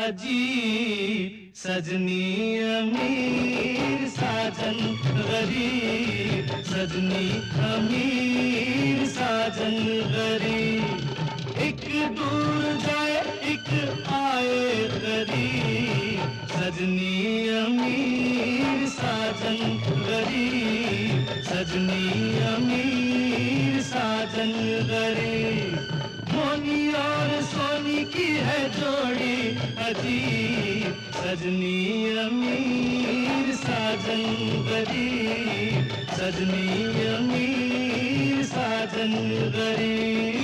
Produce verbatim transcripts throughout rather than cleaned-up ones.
अजीब, सजनी अमीर साजन गरीब, सजनी अमीर साजन गरीब। एक दूर जाए एक आए करीब, सजनी अमीर साजन गरीब, सजनी अमीर साजन गरीब। मोनी और सोनी की है जोड़ी अजीब, सजनी अमीर साजन गरीब, सजनी अमीर साजन गरीब।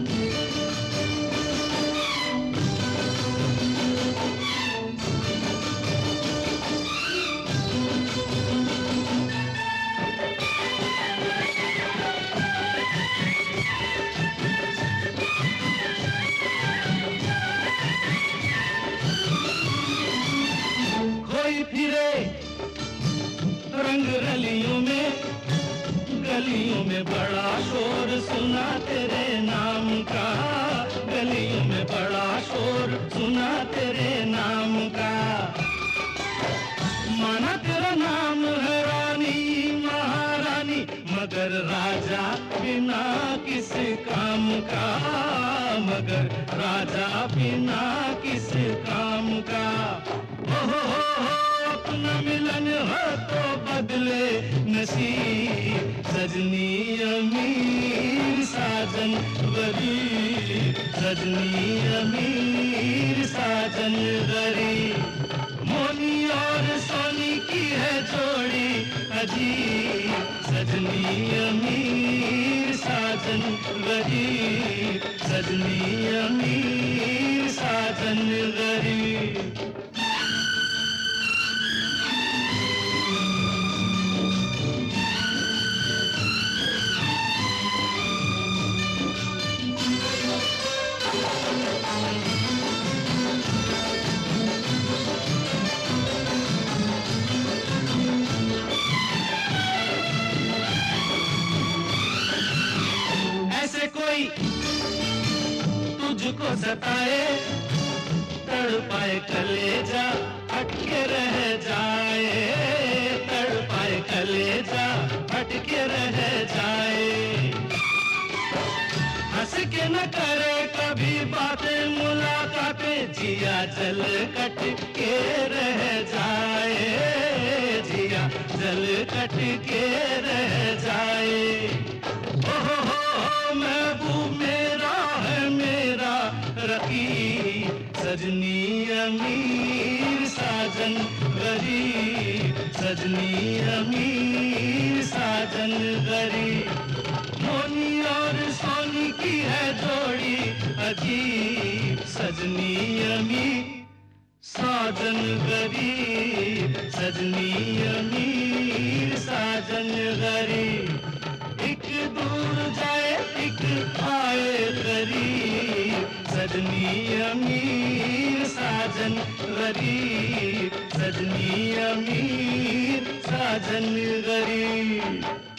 फिरे रंग रलियों में, गलियों में बड़ा शोर सुना तेरे नाम का, गलियों में बड़ा शोर सुना तेरे नाम का। माना तेरा नाम है रानी महारानी, मगर राजा बिना किस काम का, मगर राजा बिना किस काम का। ओ हो हो अपना मिलन हो तो बदले नसीब, सजनी अमीर साजन गरीब, सजनी अमीर साजन गरीब। मोनी और सोनी की है जोड़ी अजीब, सजनी अमीर साजन गरीब, सजनी अमीर साजन गरीब। ऐसे कोई तुझको सताए, तड़पाए कलेजा अटके रह जाए, तड़पाए कलेजा अटके रह जाए। हंस के न करे कभी बातें मुलाकातें, जिया जल कट के रह जाए, जिया जल कट के रह जाए। ओ हो हो महबूब मेरा है मेरा रकीब, सजनी अमीर साजन गरीब, सजनी अमीर साजन गरीब। मोनी और सोनी की है जोड़ी अजीब, सजनी अमीर साजन गरीब, सजनी अमीर साजन गरीब। एक दूर जाए एक आए करीब, सजनी अमीर साजन गरीब, सजनी अमीर साजन गरीब।